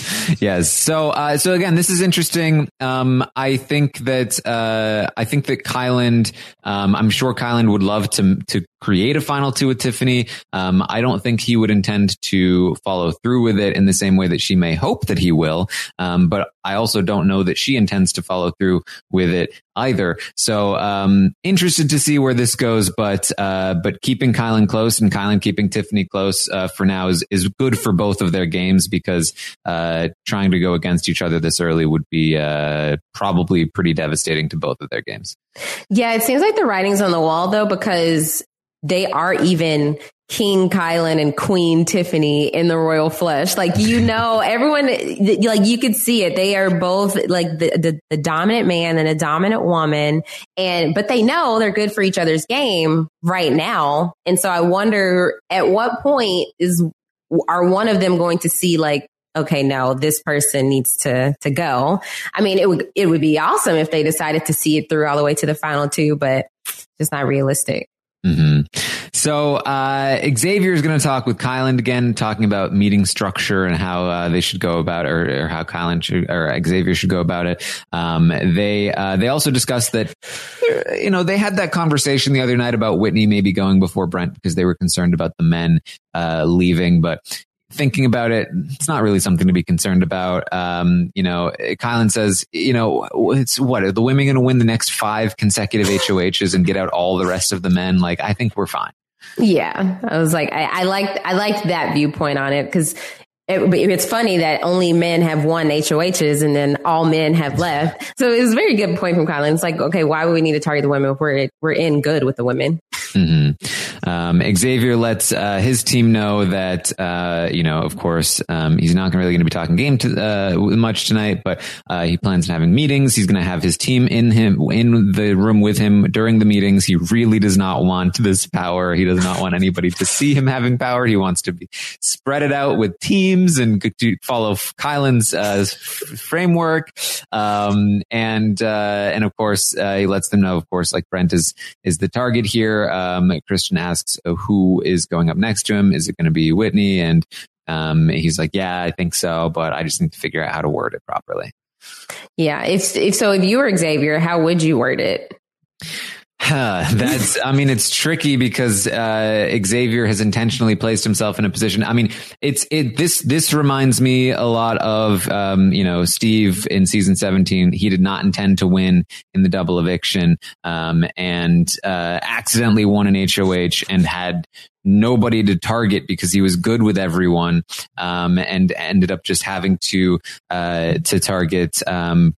Yes. So, uh, so again, this is interesting. Um, I think that, uh, I think that Kyland, um, I'm sure Kyland would love to, to create a final two with Tiffany. Um, I don't think he would intend to follow through with it in the same way that she may hope that he will. Um, but I also don't know that she intends to follow through with it either. So, um, interested to see where this goes, but, uh, but keeping Kyland close and Kyland keeping Tiffany close, uh, for now is, is good for both of their games because, uh, trying to go against each other this early would be, uh, probably pretty devastating to both of their games. Yeah. It seems like the writing's on the wall though, because they are even King Kyland and Queen Tiffany in the royal flush. Like, you know, everyone, like you could see it. They are both like the, the, the dominant man and a dominant woman. And, but they know they're good for each other's game right now. And so I wonder at what point is, are one of them going to see like, okay, no, this person needs to, to go. I mean, it would, it would be awesome if they decided to see it through all the way to the final two, but just not realistic. Mm-hmm. So, uh, Xavier is going to talk with Kyland again, talking about meeting structure and how, uh, they should go about, or, or how Kyland should, or Xavier should go about it. Um, they, uh, they also discussed that, you know, they had that conversation the other night about Whitney maybe going before Brent because they were concerned about the men, uh, leaving, but thinking about it, it's not really something to be concerned about. Um, you know, Kyland says, you know, it's what, are the women going to win the next five consecutive H O Hs and get out all the rest of the men? Like, I think we're fine. Yeah. I was like, I, I liked, I liked that viewpoint on it because it, it's funny that only men have won H O Hs and then all men have left. So it was a very good point from Kyland. It's like, okay, why would we need to target the women if we're, we're in good with the women? Mm-hmm. Um, Xavier lets uh, his team know that, uh, you know, of course, um, he's not really going to be talking game to, uh, much tonight, but uh, he plans on having meetings. He's going to have his team in him in the room with him during the meetings. He really does not want this power. He does not want anybody to see him having power. He wants to be spread it out with teams and to follow Kyland's uh, framework. Um, and uh, and of course, uh, he lets them know, of course, like Brent is is the target here. Um, Christian asks uh, who is going up next to him. Is it going to be Whitney? And um, he's like, yeah, I think so, but I just need to figure out how to word it properly. Yeah. If, if so, if you were Xavier, how would you word it? That's, I mean, it's tricky because, uh, Xavier has intentionally placed himself in a position. I mean, it's, it, this, this reminds me a lot of, um, you know, Steve in season seventeen. He did not intend to win in the double eviction, um, and, uh, accidentally won an H O H and had nobody to target because he was good with everyone, um, and ended up just having to, uh, to target, um,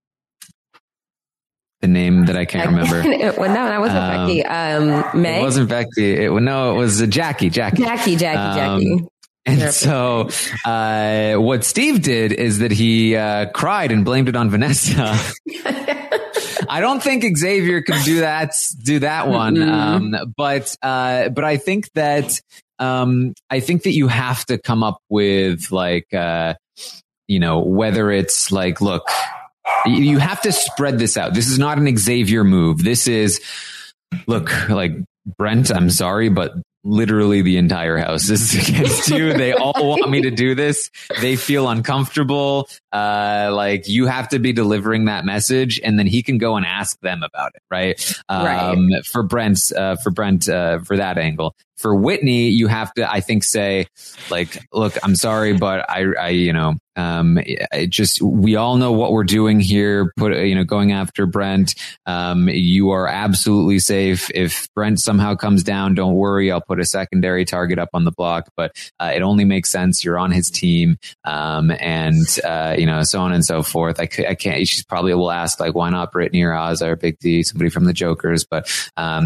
the name that I can't remember. Well, no, that wasn't um, Becky. Um, May? It wasn't Becky. It, no, it was Jackie. Jackie. Jackie. Jackie. Um, Jackie. And so, uh, what Steve did is that he uh, cried and blamed it on Vanessa. I don't think Xavier could do that. Do that one. Mm-hmm. Um, but uh, but I think that um, I think that you have to come up with like uh, you know, whether it's like, look. You have to spread this out. This is not an Xavier move. This is, look, like Brent, I'm sorry, but literally the entire house is against you. They all want me to do this. They feel uncomfortable. Uh, like you have to be delivering that message, and then he can go and ask them about it, right? Um, right. For Brent's, uh, for Brent, uh, for that angle. For Whitney, you have to, I think, say, like, look, I'm sorry, but I, I, you know, um, it just, we all know what we're doing here. Put, you know, going after Brent. Um, you are absolutely safe. If Brent somehow comes down, don't worry. I'll put a secondary target up on the block, but, uh, it only makes sense. You're on his team. Um, and, uh, you know, so on and so forth. I, I can't, she's probably will ask, like, why not Brittany or Oz or Big D, somebody from the Jokers, but, um,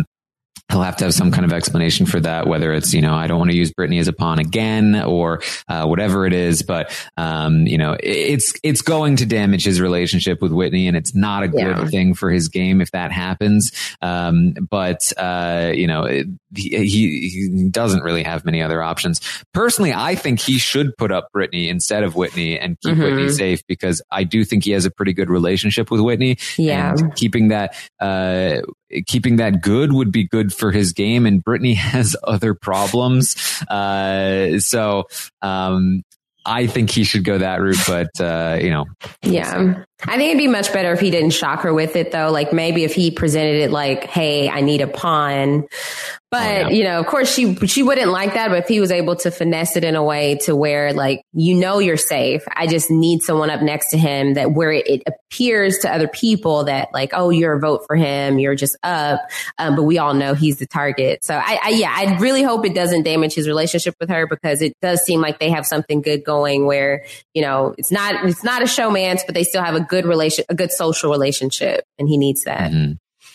he'll have to have some kind of explanation for that, whether it's, you know, I don't want to use Brittany as a pawn again or uh, whatever it is. But, um, you know, it's it's going to damage his relationship with Whitney, and it's not a good Yeah. thing for his game if that happens. Um, but, uh, you know, it, he, he doesn't really have many other options. Personally, I think he should put up Brittany instead of Whitney and keep Mhm. Whitney safe, because I do think he has a pretty good relationship with Whitney. Yeah. And keeping that, uh, keeping that good would be good for his game. And Brittany has other problems. Uh, so, um, I think he should go that route, but, uh, you know. Yeah. I think it'd be much better if he didn't shock her with it, though. Like, maybe if he presented it like, hey, I need a pawn. But, Oh, yeah. you know, of course, she she wouldn't like that. But if he was able to finesse it in a way to where, like, you know, you're safe. I just need someone up next to him that where it, it appears to other people that, like, oh, you're a vote for him. You're just up. Um, but we all know he's the target. So, I, I yeah, I really hope it doesn't damage his relationship with her, because it does seem like they have something good going where, you know, it's not it's not a showmance, but they still have a good relation, a good social relationship. And he needs that. Mhm.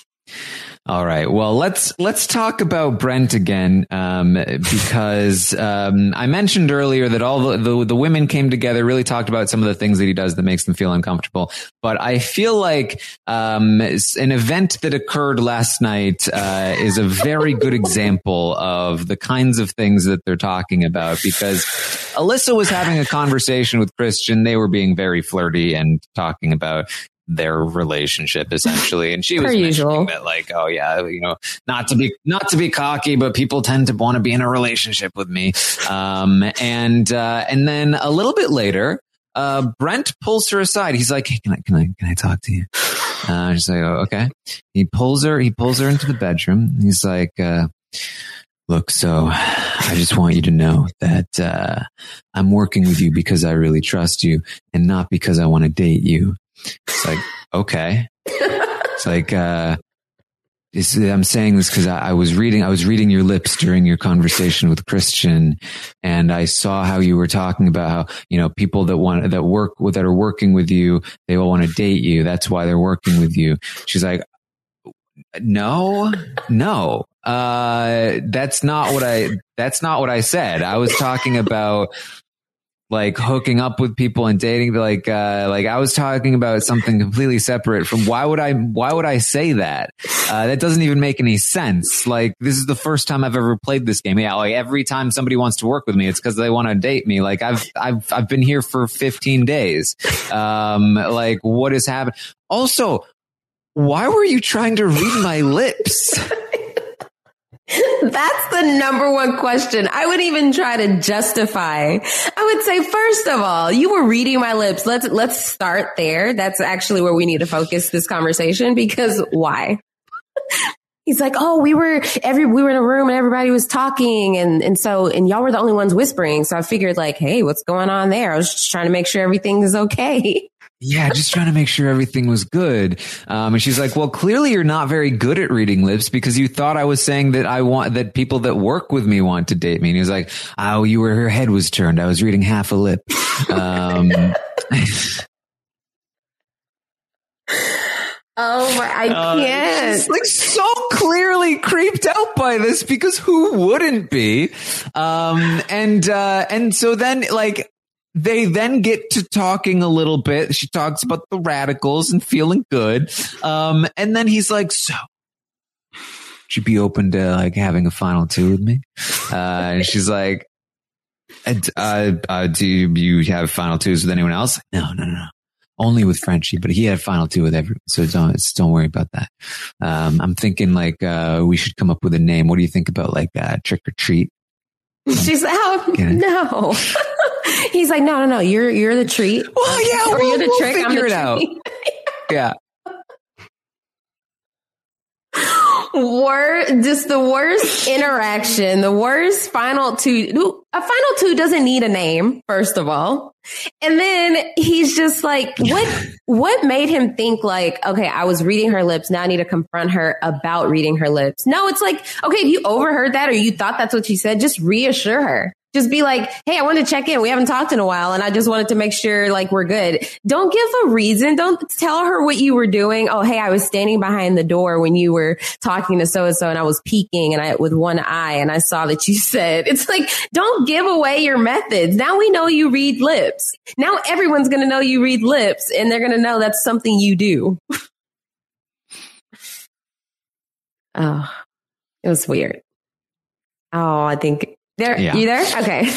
All right. Well, let's let's talk about Brent again, um, because um, I mentioned earlier that all the, the the women came together, really talked about some of the things that he does that makes them feel uncomfortable. But I feel like um, an event that occurred last night uh, is a very good example of the kinds of things that they're talking about, because Alyssa was having a conversation with Christian. They were being very flirty and talking about their relationship, essentially, and she was Per mentioning usual. that, like, oh yeah, you know, not to be not to be cocky, but people tend to want to be in a relationship with me. Um, and uh, and then a little bit later, uh, Brent pulls her aside. He's like, hey, can I can I can I talk to you? Uh, she's like, oh, okay. He pulls her. He pulls her into the bedroom. He's like, uh, look, so I just want you to know that uh, I'm working with you because I really trust you, and not because I want to date you. It's like, okay. It's like, uh, it's, I'm saying this because I, I was reading, I was reading your lips during your conversation with Christian, and I saw how you were talking about how, you know, people that want, that work with, that are working with you, they all want to date you. That's why they're working with you. She's like, no, no, uh, that's not what I, that's not what I said. I was talking about, like, hooking up with people and dating, like, uh, like I was talking about something completely separate from why would I, why would I say that? Uh, that doesn't even make any sense. Like, this is the first time I've ever played this game. Yeah. Like, every time somebody wants to work with me, it's because they want to date me. Like, I've, I've, I've been here for fifteen days. Um, like, what is happening? Also, why were you trying to read my lips? That's the number one question. I would even try to justify. I would say, first of all, you were reading my lips. Let's let's start there. That's actually where we need to focus this conversation, because why? He's like, oh, we were every we were in a room and everybody was talking, and and so and y'all were the only ones whispering. So I figured, like, hey, what's going on there? I was just trying to make sure everything is okay. Yeah, just trying to make sure everything was good. Um, and she's like, well, clearly you're not very good at reading lips, because you thought I was saying that I want, that people that work with me want to date me. And he was like, oh, you were, her head was turned. I was reading half a lip. Um, Oh, my, I uh, can't. she's like so clearly creeped out by this, because who wouldn't be? Um, and, uh, and so then, like, they then get to talking a little bit. She talks about the radicals and feeling good. Um, and then he's like, so would you be open to, like, having a final two with me? Uh, and she's like, uh, uh, do you, you have final twos with anyone else? No, no, no, no. Only with Frenchie, but he had final two with everyone. So don't, don't worry about that. Um, I'm thinking, like, uh, we should come up with a name. What do you think about, like, uh, trick or treat? She's like, oh, no. He's like, no, no, no. You're you're the treat. Well, yeah, or we'll, you're the we'll trick. figure I'm the it out. treat. Yeah. Wor- just the worst interaction, the worst final two. A final two doesn't need a name, first of all. And then he's just like, what, what made him think, like, okay, I was reading her lips. Now I need to confront her about reading her lips. No, it's like, okay, if you overheard that or you thought that's what she said, just reassure her. Just be like, hey, I wanted to check in. We haven't talked in a while. And I just wanted to make sure like we're good. Don't give a reason. Don't tell her what you were doing. Oh, hey, I was standing behind the door when you were talking to so-and-so and I was peeking and I with one eye and I saw that you said, it's like, don't give away your methods. Now we know you read lips. Now everyone's going to know you read lips and they're going to know that's something you do. Oh, it was weird. Oh, I think there, yeah. You there? Okay.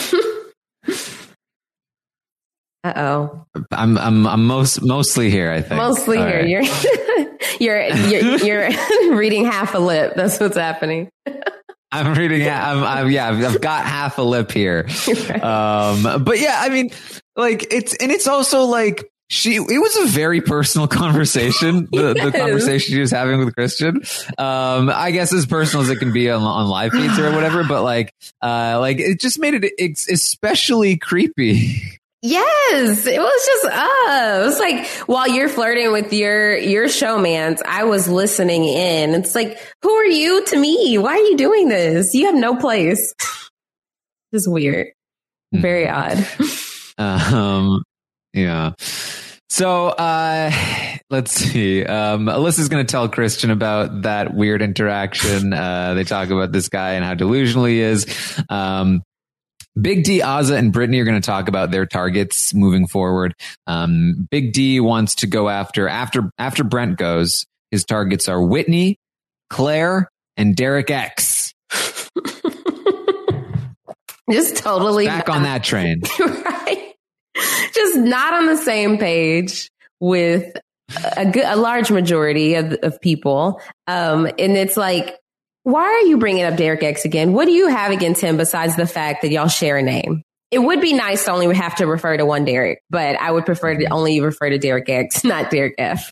Uh-oh. I'm, I'm, I'm most, mostly here, I think. Mostly All here. Right. You're, you're, you're, you're reading half a lip. That's what's happening. I'm reading. I'm, I'm, yeah, I've got half a lip here. Right. Um, but yeah, I mean, like it's, and it's also like, She, it was a very personal conversation, the, yes. the conversation she was having with Christian. Um, I guess as personal as it can be on, on live feeds or whatever, but like, uh, like it just made it ex- especially creepy. Yes, it was just, uh, it was like while you're flirting with your, your showmans, I was listening in. It's like, who are you to me? Why are you doing this? You have no place. Just weird. Very odd. Um, yeah. So, uh, let's see. Um, Alyssa's going to tell Christian about that weird interaction. Uh, they talk about this guy and how delusional he is. Um, Big D, Azah, and Brittany are going to talk about their targets moving forward. Um, Big D wants to go after, after, after Brent goes, his targets are Whitney, Claire, and Derek X. Just totally back not, on that train. Right? Just not on the same page with a good, a large majority of, of people. Um, and it's like, why are you bringing up Derek X again? What do you have against him besides the fact that y'all share a name? It would be nice to only have to refer to one Derek, but I would prefer to only refer to Derek X, not Derek F.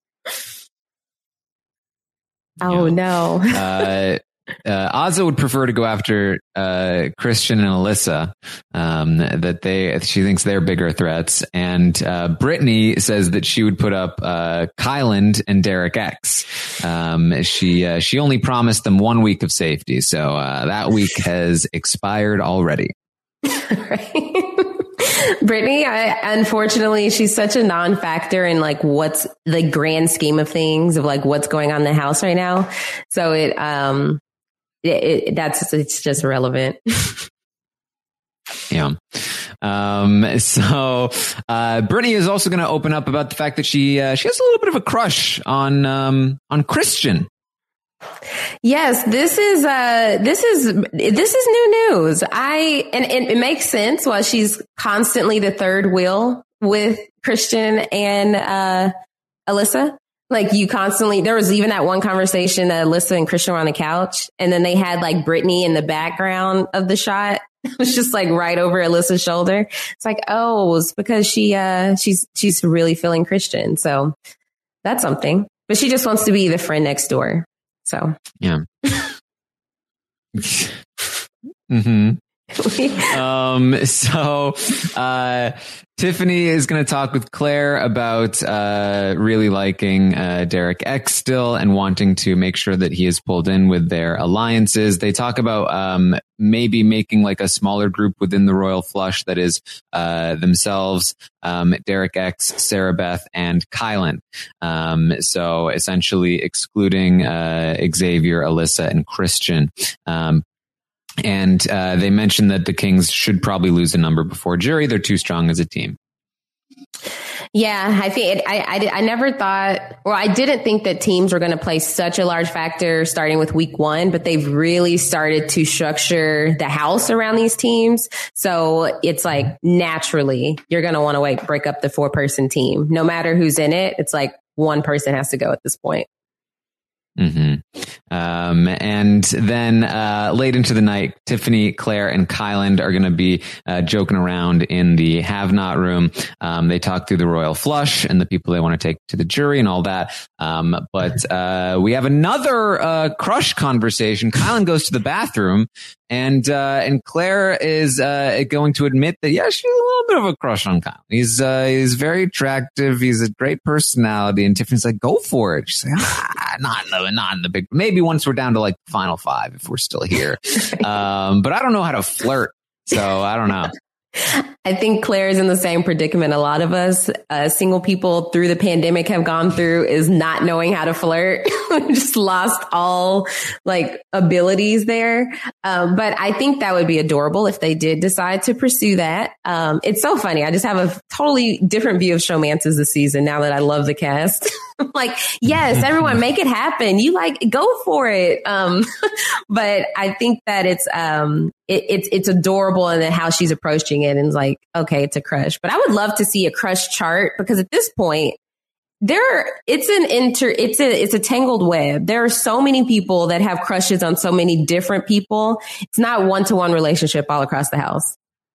Oh, yeah. no. uh, Uh, Azah would prefer to go after uh, Christian and Alyssa. Um, that they, she thinks they're bigger threats, and uh, Brittany says that she would put up uh, Kyland and Derek X. Um, she uh, she only promised them one week of safety, so uh, that week has expired already. Right. Brittany, I, unfortunately, she's such a non-factor in like what's the grand scheme of things of like what's going on in the house right now. So it um. It, it, that's it's just relevant. Yeah. Um, so, uh, Brittany is also going to open up about the fact that she, uh, she has a little bit of a crush on, um, on Christian. Yes, this is, uh, this is, this is new news. I, and, and it makes sense why she's constantly the third wheel with Christian and, uh, Alyssa. Like you constantly, there was even that one conversation that Alyssa and Christian were on the couch and then they had like Brittany in the background of the shot. It was just like right over Alyssa's shoulder. It's like, oh, it's because she, uh, she's, she's really feeling Christian. So that's something, but she just wants to be the friend next door. So, yeah. Mm-hmm. um, so, uh, Tiffany is going to talk with Claire about, uh, really liking, uh, Derek X still and wanting to make sure that he is pulled in with their alliances. They talk about, um, maybe making like a smaller group within the Royal Flush that is, uh, themselves, um, Derek X, Sarah Beth, and Kylan. Um, so essentially excluding, uh, Xavier, Alyssa, and Christian. Um, And uh, they mentioned that the Kings should probably lose a number before jury. They're too strong as a team. Yeah, I think it, I, I I never thought, or I didn't think that teams were going to play such a large factor starting with week one, but they've really started to structure the house around these teams. So it's like naturally you're going to want to like break up the four person team, no matter who's in it. It's like one person has to go at this point. Mm-hmm. Um, and then, uh, late into the night, Tiffany, Claire, and Kyland are going to be, uh, joking around in the have not room. Um, they talk through the Royal Flush and the people they want to take to the jury and all that. Um, but, uh, we have another, uh, crush conversation. Kyland goes to the bathroom and, uh, and Claire is, uh, going to admit that, yeah, she's a little bit of a crush on Kyland. He's, uh, he's very attractive. He's a great personality. And Tiffany's like, go for it. She's like, ah, not in the, not in the big, maybe once we're down to like final five, if we're still here. Um, but I don't know how to flirt. So I don't know. I think Claire is in the same predicament a lot of us uh, single people through the pandemic have gone through, is not knowing how to flirt. Just lost all like abilities there. Um, but I think that would be adorable if they did decide to pursue that. Um, it's so funny. I just have a totally different view of showmances this season now that I love the cast. Like, yes, everyone make it happen. You like, go for it. Um, but I think that it's, um, it, it's, it's adorable in the, how she's approaching it, and it's like, okay, it's a crush, but I would love to see a crush chart, because at this point there, it's an inter, it's a, it's a tangled web. There are so many people that have crushes on so many different people. It's not one-to-one relationship all across the house.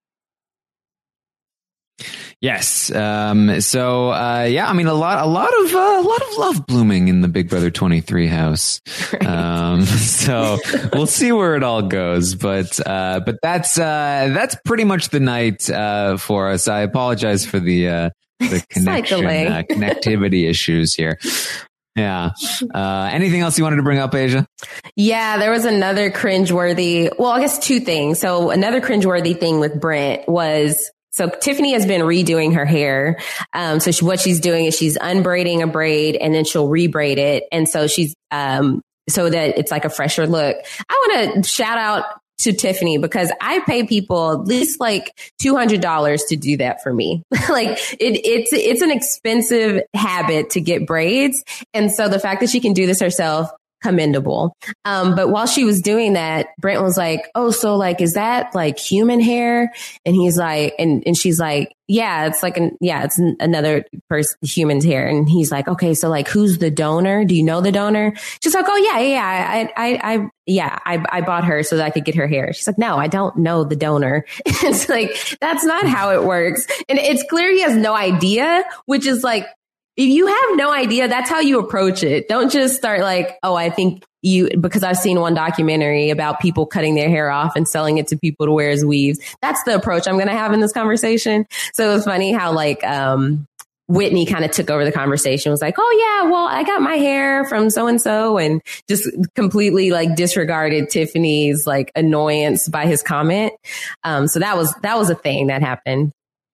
Yes. Um, so, uh, yeah, I mean, a lot, a lot of, uh, a lot of love blooming in the Big Brother twenty-three house. Right. Um, so we'll see where it all goes, but, uh, but that's, uh, that's pretty much the night, uh, for us. I apologize for the, uh, the connection, uh, connectivity issues here. Yeah. Uh, anything else you wanted to bring up, Asia? Yeah, there was another cringeworthy, well, I guess two things. So another cringeworthy thing with Brent was, so Tiffany has been redoing her hair. Um, so she, what she's doing is she's unbraiding a braid and then she'll rebraid it. And so she's, um, so that it's like a fresher look. I want to shout out to Tiffany, because I pay people at least like two hundred dollars to do that for me. Like it, it's, it's an expensive habit to get braids. And so the fact that she can do this herself, commendable. Um, but while she was doing that, Brent was like, oh, so like, is that like human hair? And he's like, and, and she's like, yeah, it's like, an, yeah, it's an, another person, human's hair. And he's like, okay, so like, who's the donor? Do you know the donor? She's like, oh yeah, yeah, I, I, I, yeah, I, I bought her so that I could get her hair. She's like, no, I don't know the donor. It's like, that's not how it works. And it's clear he has no idea, which is like, if you have no idea, that's how you approach it. Don't just start like, oh, I think you, because I've seen one documentary about people cutting their hair off and selling it to people to wear as weaves. That's the approach I'm going to have in this conversation. So it was funny how like, um, Whitney kind of took over the conversation, was like, oh yeah, well, I got my hair from so-and-so, and just completely like disregarded Tiffany's like annoyance by his comment. Um, so that was, that was a thing that happened.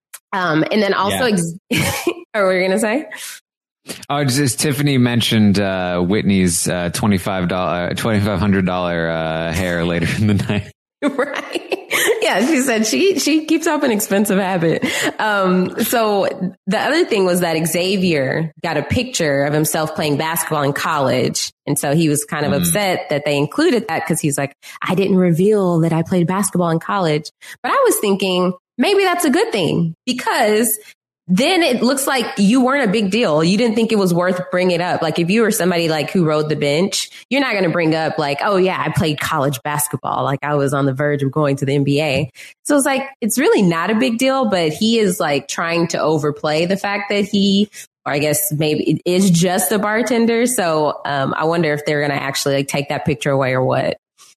Um, and then also, yeah. ex- or were you going to say? Oh, just Tiffany mentioned uh, Whitney's uh, twenty-five dollars, twenty-five hundred dollars uh, hair later in the night. Right. Yeah, she said she she keeps up an expensive habit. Um, so the other thing was that Xavier got a picture of himself playing basketball in college. And so he was kind of mm. upset that they included that, because he's like, I didn't reveal that I played basketball in college. But I was thinking, maybe that's a good thing, because then it looks like you weren't a big deal. You didn't think it was worth bringing it up. Like if you were somebody like who rode the bench, you're not going to bring up like, oh yeah, I played college basketball. Like I was on the verge of going to the N B A. So it's like, it's really not a big deal, but he is like trying to overplay the fact that he, or I guess maybe it is just a bartender. So um, I wonder if they're going to actually like take that picture away or what.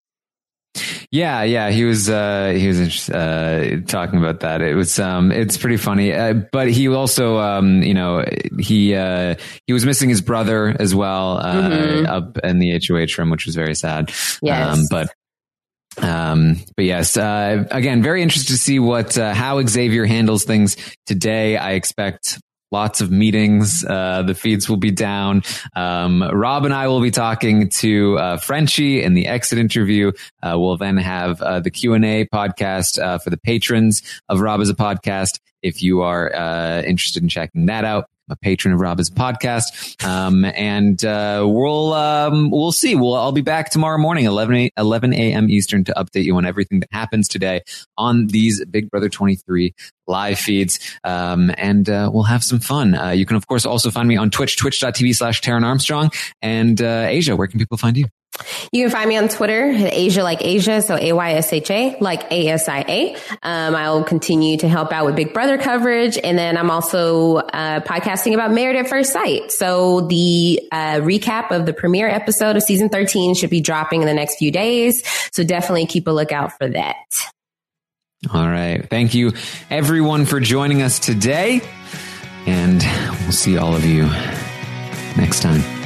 Yeah, yeah, he was uh, he was uh, talking about that. It was um, it's pretty funny, uh, but he also um, you know he uh, he was missing his brother as well uh, mm-hmm. up in the H O H room, which was very sad. Yes, um, but. Um, but yes, uh, again, very interested to see what, uh, how Xavier handles things today. I expect lots of meetings. Uh, the feeds will be down. Um, Rob and I will be talking to, uh, Frenchie in the exit interview. Uh, we'll then have, uh, the Q and A podcast, uh, for the patrons of Rob as a Podcast. If you are, uh, interested in checking that out, a patron of Rob's podcast. Um, and, uh, we'll, um, we'll see. We'll, I'll be back tomorrow morning, eleven a.m. Eastern, to update you on everything that happens today on these Big Brother twenty-three live feeds. Um, and, uh, we'll have some fun. Uh, you can, of course, also find me on Twitch, twitch.tv slash Taran Armstrong. And, uh, Asia, where can people find you? You can find me on Twitter, Asia like Asia, so A Y S H A, like A S I A. Um, I'll continue to help out with Big Brother coverage. And then I'm also uh, podcasting about Married at First Sight. So the uh, recap of the premiere episode of season thirteen should be dropping in the next few days. So definitely keep a lookout for that. All right. Thank you, everyone, for joining us today. And we'll see all of you next time.